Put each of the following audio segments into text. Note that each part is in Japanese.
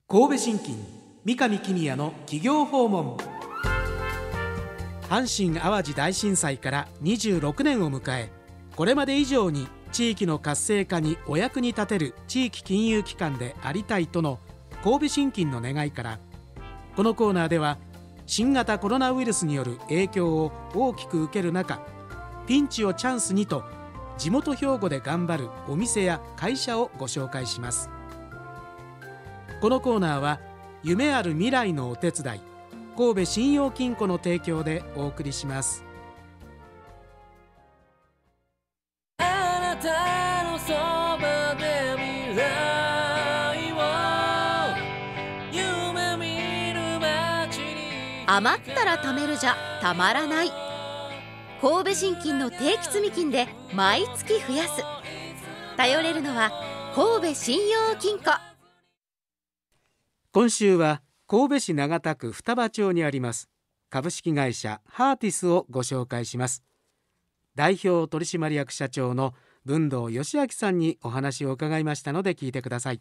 神戸信金三上公也の企業訪問。阪神・淡路大震災から26年を迎え、これまで以上に地域の活性化にお役に立てる地域金融機関でありたいとの神戸信金の願いから、このコーナーでは新型コロナウイルスによる影響を大きく受ける中、ピンチをチャンスにと地元兵庫で頑張るお店や会社をご紹介します。このコーナーは夢ある未来のお手伝い、神戸信用金庫の提供でお送りします。 あなたのそばで未来を夢見る街に、 余ったら貯めるじゃたまらない。神戸信金の定期積金で毎月増やす。頼れるのは神戸信用金庫。 今週は神戸市長田区双葉町にあります株式会社ハーティスをご紹介します。代表取締役社長の文藤義明さんにお話を伺いましたので聞いてください。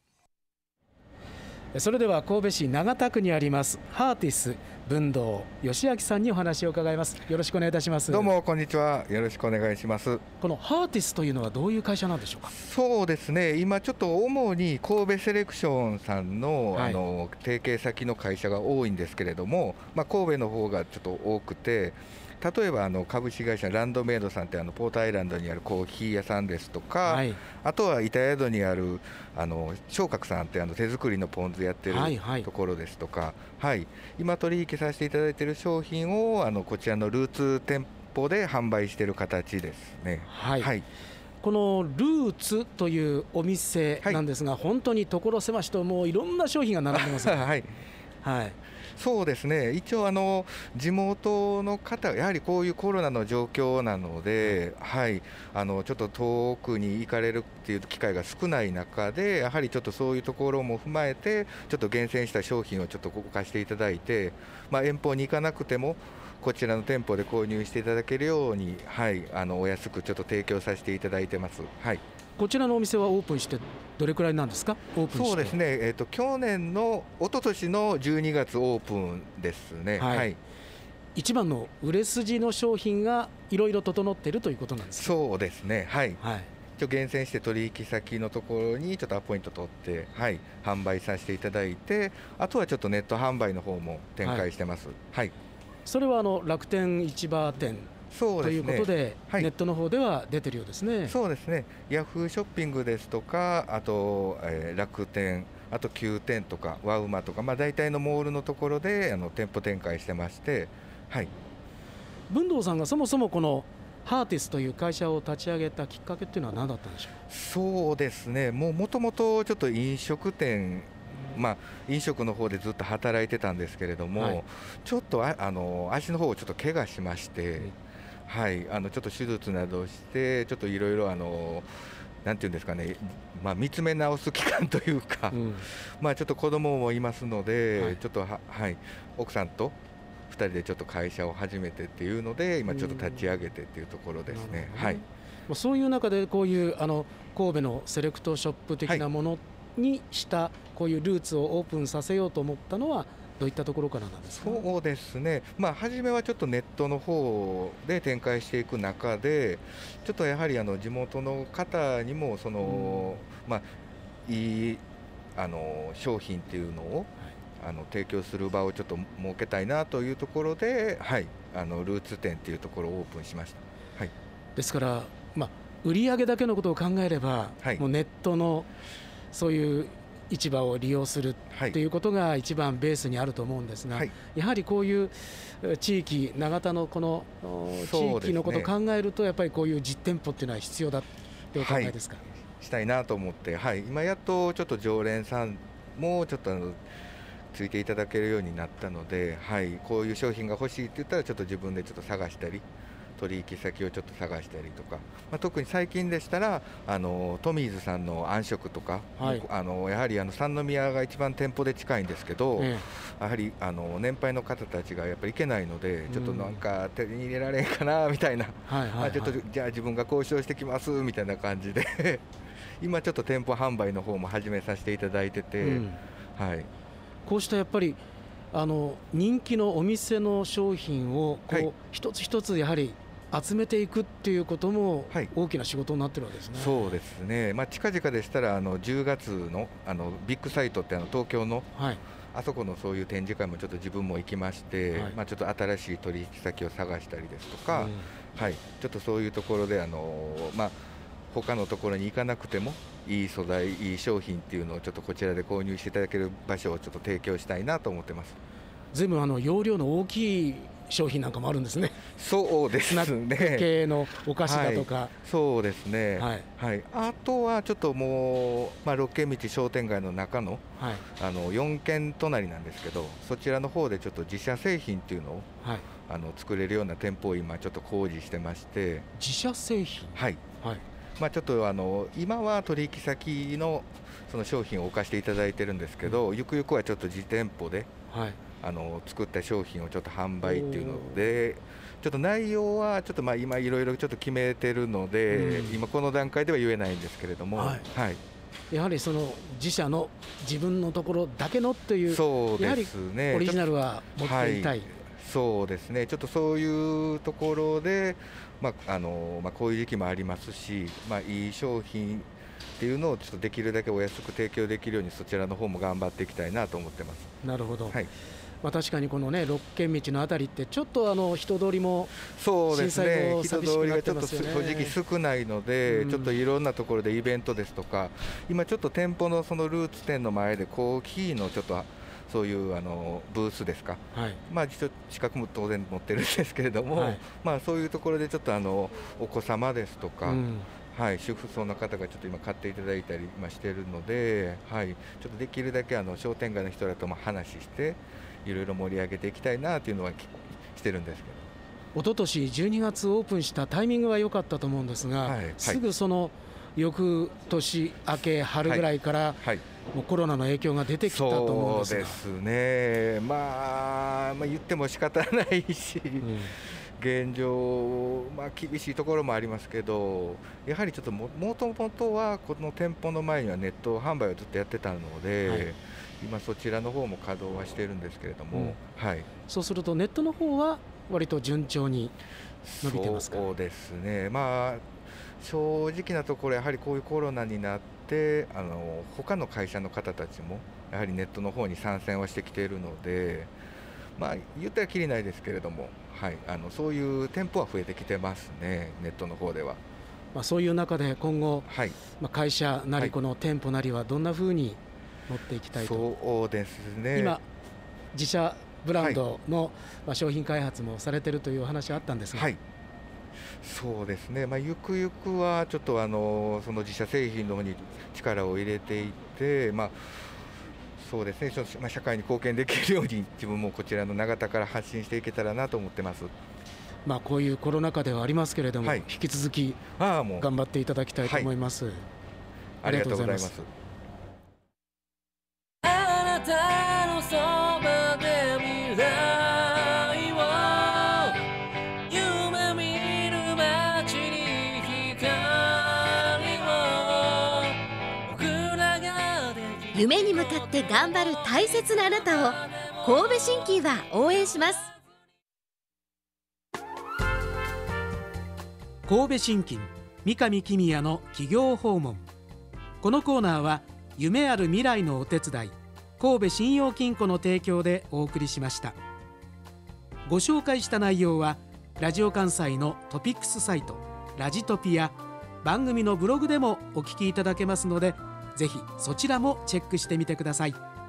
それでは神戸市長田区にありますハーティス文藤義明さんにお話を伺います。よろしくお願いいたします。 どうもこんにちは、よろしくお願いします。 このハーティスというのはどういう会社なんでしょうか。 そうですね、今ちょっと主に神戸セレクションさんの、 はい、 提携先の会社が多いんですけれども、神戸の方がちょっと多くて、例えば株式会社ランドメイドさんってポートアイランドにあるコーヒー屋さんですとか、 はい、 あとは板宿にある昇格さんって手作りのポン酢やってるところですとか、今取引させていただいている商品をこちらのルーツ店舗で販売している形ですね。 このルーツというお店なんですが、本当に所狭しともういろんな商品が並んでますね。 そうですね、一応地元の方、やはりこういうコロナの状況なので、ちょっと遠くに行かれるっていう機会が少ない中で、やはりちょっとそういうところも踏まえて、ちょっと厳選した商品をちょっとご貸していただいて、遠方に行かなくてもこちらの店舗で購入していただけるように、お安くちょっと提供させていただいてます。 こちらのお店はオープンしてどれくらいなんですか。オープンして。 そうですね、去年の一昨年の12月オープンですね。 一番の売れ筋の商品がいろいろ整っているということなんですか。 そうですね、厳選して取引先のところにちょっとアポイント取って、販売させていただいて、あとはちょっとネット販売の方も展開してます。 それは楽天市場店ということで、ネットの方では出てるようですね。 そうですね、ヤフーショッピングですとか、あと、楽天、あと9店とかワウマとか、大体のモールのところで店舗展開してまして、 文藤さんがそもそもこのハーティスという会社を立ち上げたきっかけっていうのは何だったんでしょう。 そうですね、もともとちょっと飲食店、飲食の方でずっと働いてたんですけれども、ちょっと足の方をちょっと怪我しまして、ちょっと手術などしてちょっといろいろなんていうんですかね、見つめ直す期間というか、ちょっと子供もいますので、ちょっと奥さんと2人でちょっと会社を始めてっていうので、今ちょっと立ち上げてっていうところですね。 そういう中でこういう神戸のセレクトショップ的なものにしたこういうルーツをオープンさせようと思ったのはどういったところからなんですか。 そうですね、初めはちょっとネットの方で展開していく中で、ちょっとやはり地元の方にもいい商品っていうのを提供する場をちょっと設けたいなというところで、ルーツ店っていうところをオープンしました。 ですから、売上だけのことを考えれば、もうネットのそういう市場を利用するということが一番ベースにあると思うんですが、やはりこういう地域、長田のこの地域のことを考えると、やっぱりこういう実店舗っていうのは必要だというお考えですか。 したいなと思って、今やっとちょっと常連さんもちょっとついていただけるようになったので、こういう商品が欲しいって言ったらちょっと自分でちょっと探したり、取引先をちょっと探したりとか、特に最近でしたらトミーズさんの暗食とか、やはり三宮が一番店舗で近いんですけど、やはり年配の方たちがやっぱり行けないので、ちょっとなんか手に入れられんかなみたいな、ちょっとじゃあ自分が交渉してきますみたいな感じで今ちょっと店舗販売の方も始めさせていただいてて、 はい、 こうしたやっぱり人気のお店の商品をこう、 はい、 一つ一つやはり集めていくっていうこともはい、 大きな仕事になってるわけですね。 そうですね、近々でしたら10月の、ビッグサイトって東京のはい、 あそこのそういう展示会もちょっと自分も行きまして、 はい、 ちょっと新しい取引先を探したりですとか、 うん、 はい、ちょっとそういうところで他のところに行かなくてもいい素材、いい商品っていうのをちょっとこちらで購入していただける場所をちょっと提供したいなと思ってます。 随分容量の大きい商品なんかもあるんですね。 そうですね。 スナック系のお菓子だとか、 はい、そうですね、 はい、 はい、あとはちょっともう、六軒道商店街の中の、 はい、 4軒隣なんですけど、そちらの方でちょっと自社製品っていうのを、 はい、 作れるような店舗を今ちょっと工事してまして。 自社製品、 はい、 はい、 ちょっと今は取引先のその商品を置かせていただいてるんですけど、ゆくゆくはちょっと実店舗で、 はい、 作った商品をちょっと販売っていうので、ちょっと内容はちょっと今いろいろちょっと決めてるので、今この段階では言えないんですけれども、はいはい、 やはりその自社の自分のところだけのっていう、 そうですね、 やはりオリジナルは持っていたい、 そうですね、ちょっとそういうところで、こういう時期もありますし、いい商品っていうのをちょっとできるだけお安く提供できるように、そちらの方も頑張っていきたいなと思ってます。 なるほど、 はい、 確かにこのね六軒道のあたりってちょっと人通りもそうですね、人通りがちょっと正直少ないので、ちょっといろんなところでイベントですとか、今ちょっと店舗のそのルーツ店の前でコーヒーのちょっとそういうブースですか、 はい、 一応資格も当然持ってるんですけれども、はい、そういうところでちょっとお子様ですとか、はい、主婦層の方がちょっと今買っていただいたりしてるので、はい、ちょっとできるだけ商店街の人らとも話していろいろ盛り上げていきたいなというのはしてるんですけど、 一昨年12月オープンしたタイミングは良かったと思うんですが、はい、すぐその翌年明け春ぐらいから、はいはい、もうコロナの影響が出てきたと思うんですが。 そうですね、言っても仕方ないし、現状、厳しいところもありますけど、やはりちょっともともとはこの店舗の前にはネット販売をずっとやってたので、はい、今そちらの方も稼働はしてるんですけれども、はい、 そうするとネットの方は割と順調に伸びてますか？ そうですね、正直なところやはりこういうコロナになって他の会社の方たちもやはりネットの方に参戦はしてきているので、言ったらきりないですけれども、はい、そういう店舗は増えてきてますね、ネットの方では。 そういう中で今後、 はい、 会社なりこの店舗なりはどんなふうに持っていきたいと？ そうですね、 今自社ブランドの商品開発もされているというお話あったんですが、はい、 そうですね、ゆくゆくはちょっとその自社製品の方に力を入れていって、そうですね、社会に貢献できるように自分もこちらの永田から発信していけたらなと思ってます。 こういうコロナ禍ではありますけれども、はい、引き続き頑張っていただきたいと思います。はい、 ありがとうございます。 あなたのそばで未来を夢見る街に光を僕らができる。 夢に向かって頑張る大切なあなたを神戸新規は応援します。 神戸新金三上公也の企業訪問。このコーナーは夢ある未来のお手伝い神戸信用金庫の提供でお送りしました。ご紹介した内容はラジオ関西のトピックスサイトラジトピや番組のブログでもお聞きいただけますので、ぜひそちらもチェックしてみてください。